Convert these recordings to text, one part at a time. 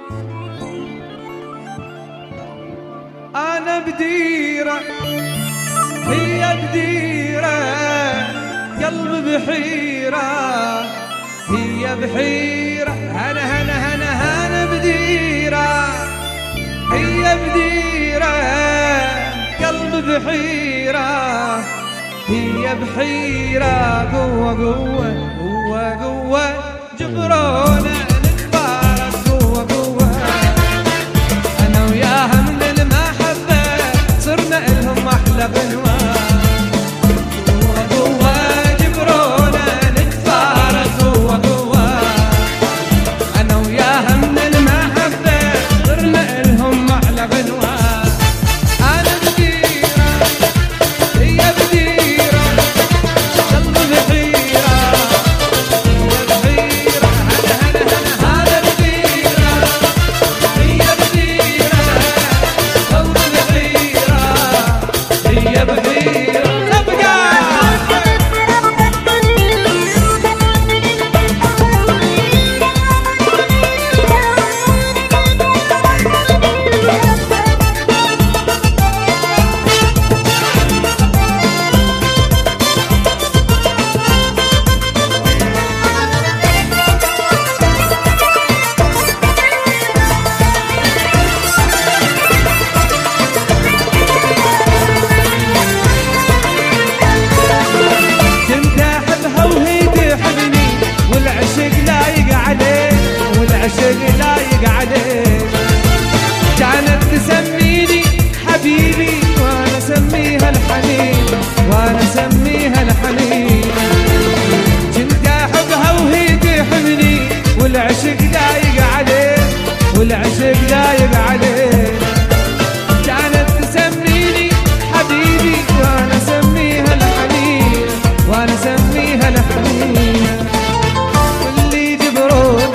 أنا بديرة هي بديرة، قلبي بحيرة هي بحيرة. هنا هنا هنا هنا بديرة هي بديرة، قلبي بحيرة هي بحيرة. قوة قوة قوة قوة جبرونا نتبارك. قوة قوة أنا وياها من المحبة صرنا إلهم أحلى بنوة. قوة قوة جبرونا نتبارك. قوة قوة أنا وياها من المحبة صرنا إلهم أحلى بنوة. أنا بديرة هي بديرة، قلبي بحيرة هي بحيرة. هنا هنا هنا هذا بديرة هي بديرة، قلبي بحيرة هي بحيرة. والعشق لايق عليه، كانت تسميني حبيبي وانا اسميها الحنين، وانا اسميها الحنين. كنت احبها وهي تحبني، والعشق لايق عليه، والعشق لايق عليه. كانت تسميني حبيبي وانا اسميها الحنين، وانا اسميها الحنين. واللي جبرون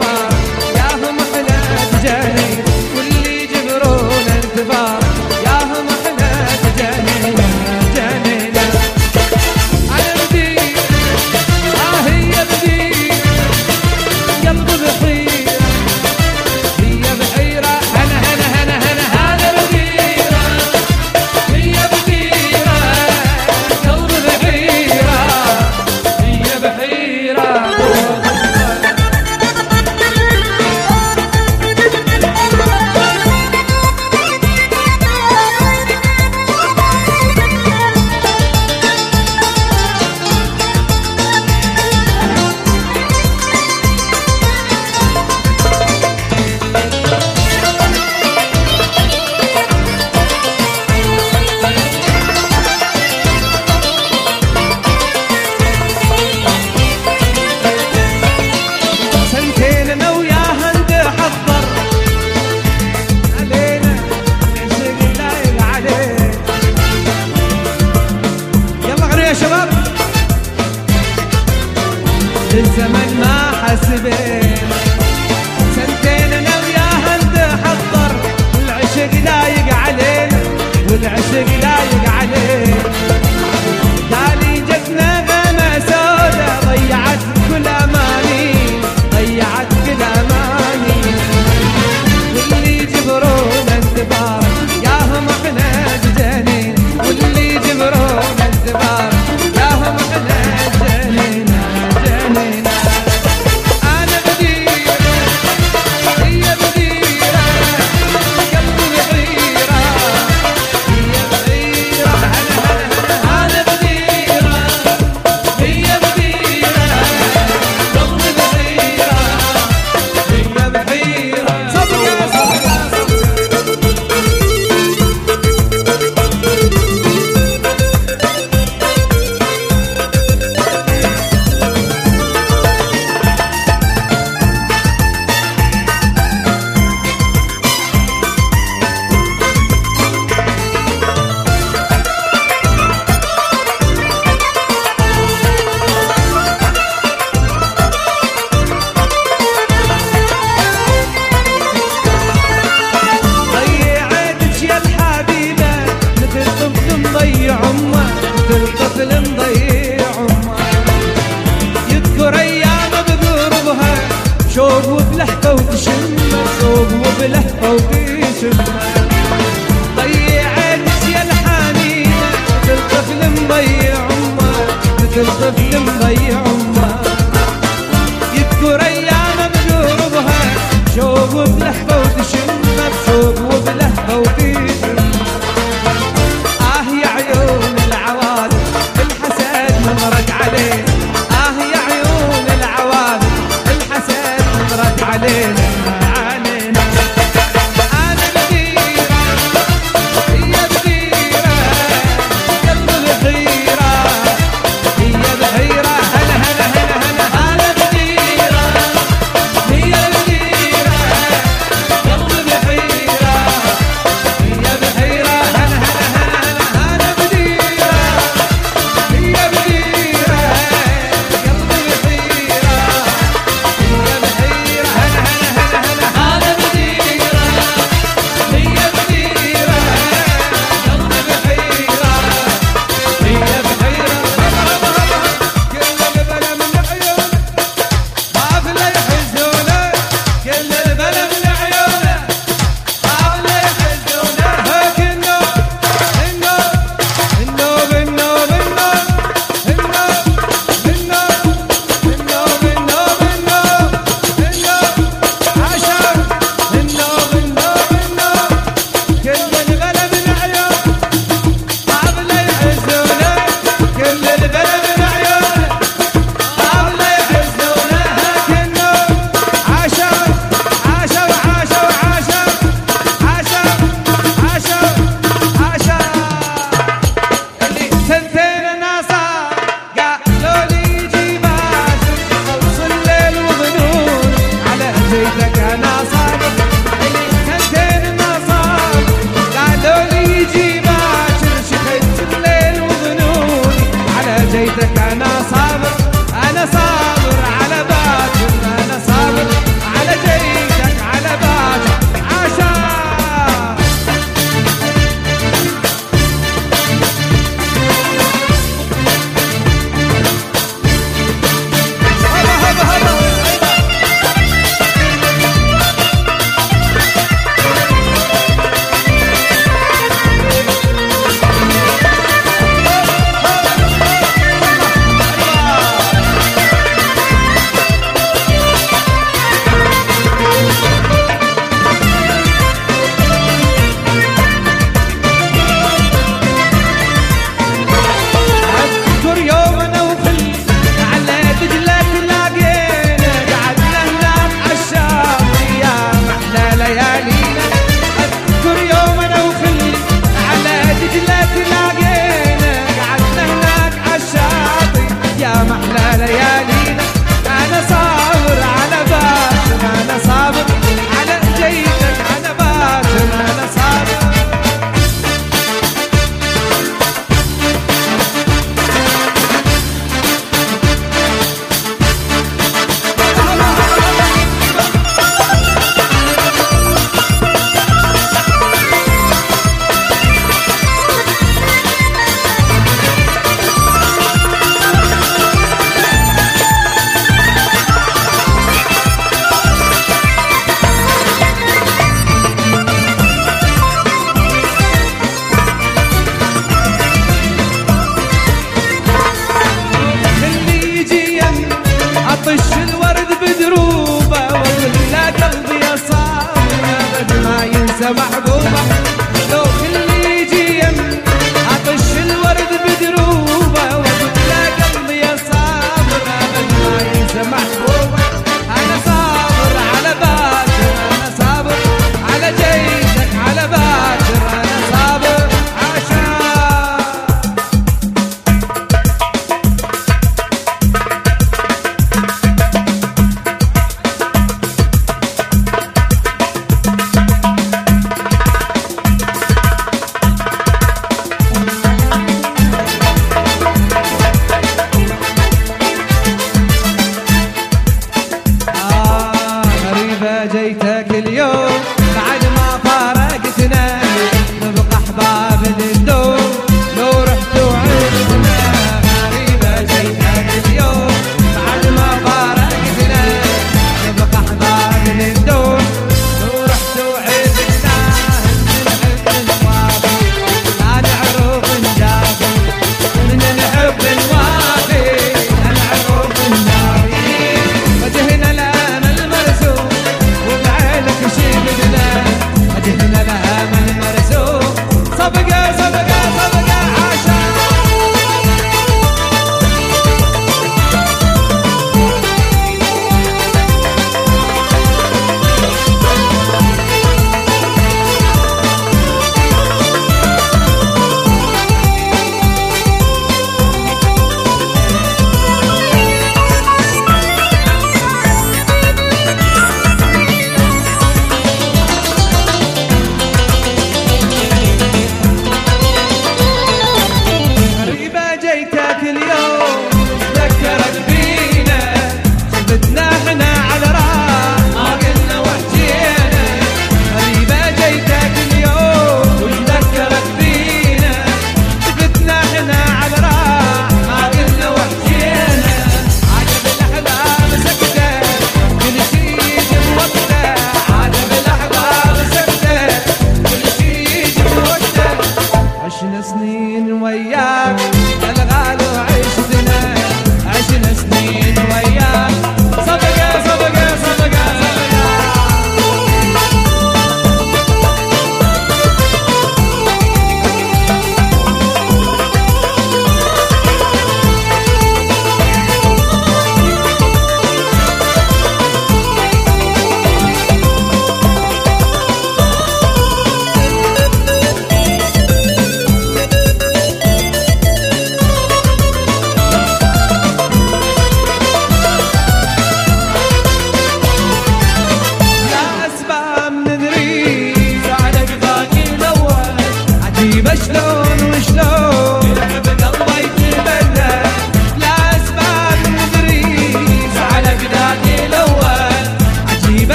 الزمن ما حسبين، سنتين انا وياها نتحضر، والعشق لايق علينا، والعشق لايق علينا. تالي جتنا غمى سودا ضيعت كل اماني، ضيعت كل اماني. واللي جبرونا انتبارك ياهم احنا جنين، واللي جبرونا انتبارك ياهم احنا جنين. أنا بديرة هي بديرة، قلبي بحيرة هي بحيرة. علينا علينا. أنا بغيرة هي بغيرة قلب بغيرة هي بغيرة هلا هلا هلا هلا. أنا بغيرة هي بغيرة قلب بغيرة هي بغيرة هلا هلا هلا هلا. أنا بغيرة هي بغيرة قلب بغيرة هي بغيرة هلا هلا هلا هلا. أنا بغيرة هي بغيرة قلب بغيرة هي بغيرة. كل البلا من عيونه خاف لا يحزونه كل البلا من عيونه خاف لا يحزونه. هاك النوب النوب النوب النوب النوب النوب النوب النوب النوب النوب عشر النوب النوب النوب. كل البلا من عيونه خاف لا يحزونه كل البلا من عيونه خاف لا يحزونه. هاك النوب عشر عشر عشر عشر عشر عشر عشر. اللي سنتين انا صار قالوا لي جيب عاشر خلص الليل وظنون على زيتك انا صابر. اللي سنتين انا صار قالوا لي جيب عاشر شخيت الليل وظنوني على زيتك انا صابر. انا صابر على باكر انا صابر على جيتك على باكر عشر. هبا هبا هبا اذكر يوم انا وخلي على دجلة تلاقينا قعدنا هناك عالشاطئ يا محلى ليالينا. اذكر يوم انا وخلي على دجلة تلاقينا قعدنا هناك عالشاطئ يا محلى ليالينا. انا صابر على باكر انا صابر على جيتك على باكر انا صابر. اللي يجي يم اطش الورد بدروبه واقول له قلبي يا صابر ابد ما ينسى محبوبه. لو اللي يجي يم اطش الورد بدروبه واقول له قلبي يا صابر ابد ما ينسى محبوبه. انا صابر على باكر انا صابر على جيتك على باكر انا صابر عشان. غريبة جيتك اليوم بعد ما فارقتنا نبقى احباب للدوم لو رحت وعدتنا. غريبة جيتك اليوم بعد ما فارقتنا نبقى احباب للدوم لو رحت وعدتنا. نحب نوافي لا نعرف نجافي من نحب نوافي لا نعرف نجافي. وجهنا الامل مرسوم وبعينك شيء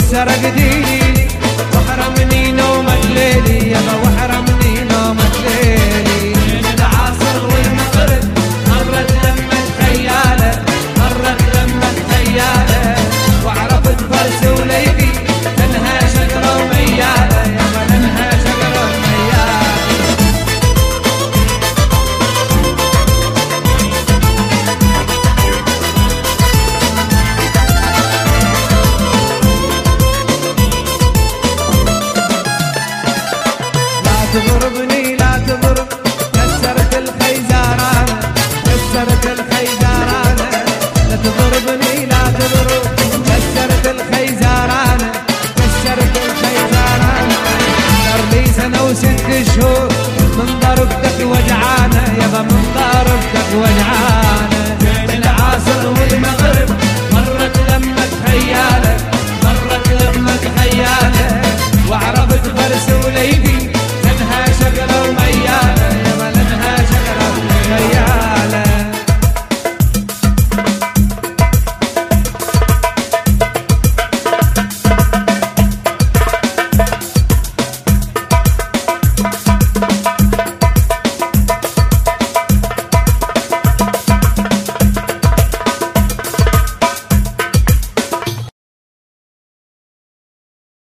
سرق دي